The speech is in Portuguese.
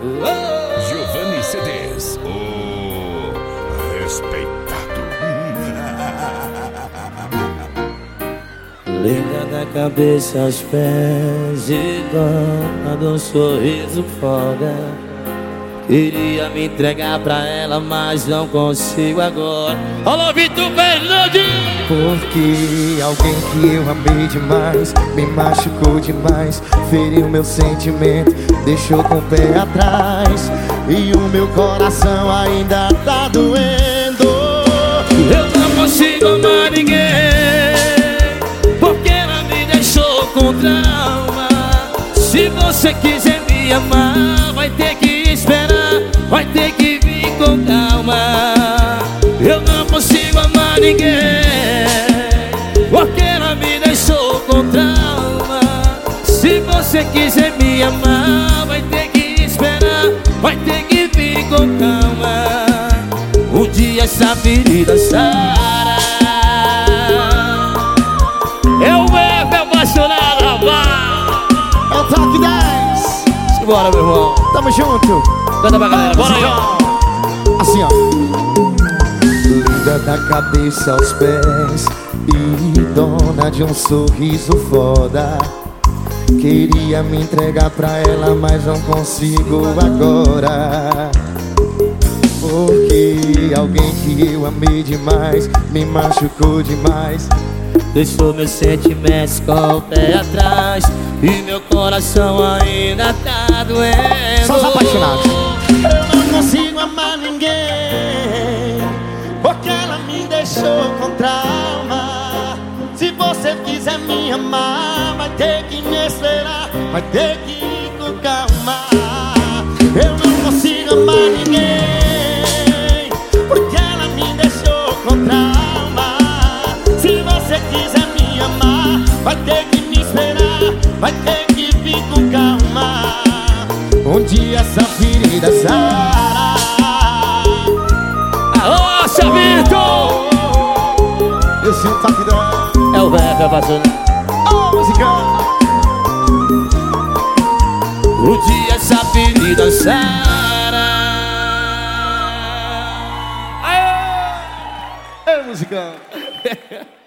Giovanni CDs, o respeitado. Linda da cabeça aos pés e dona de um sorriso foda. Queria me entregar pra ela, mas não consigo agora. Alô, Vitor Fernandes! Porque alguém que eu amei demais me machucou demais, feriu meu sentimento, deixou com o pé atrás, e o meu coração ainda tá doendo. Eu não consigo amar ninguém, porque ela me deixou com trauma. Se você quiser me amar, vai ter que esperar, vai ter que vir com calma. Eu não consigo amar ninguém, porque ela me deixou com trauma. Se você quiser me amar, vai ter que esperar, vai ter que vir com calma. Um dia essa ferida sara. É o F apaixonado, rapaz. É o Top 10. Simbora, meu irmão. Tamo junto. Canta pra galera, bora aí, ó. Assim, ó. Linda da cabeça aos pés e dona de um sorriso foda. Queria me entregar pra ela, mas não consigo agora. Porque alguém que eu amei demais me machucou demais, deixou meus sentimentos com o pé atrás, e meu coração ainda tá doendo. Só os apaixonados. Eu não consigo amar ninguém, porque ela me deixou com trauma. Se você quiser me amar, vai ter que me esperar, vai ter que ir com calma. Eu não consigo amar ninguém, porque ela me deixou com trauma. Se você quiser me amar, vai ter que me esperar, vai ter que vir com calma. Um dia essa ferida sara. Alô, seu Vitor! Esse é o Top 10. É o F apaixonado. Ô, musicão! Um dia essa ferida sara. Aê! É, musicão!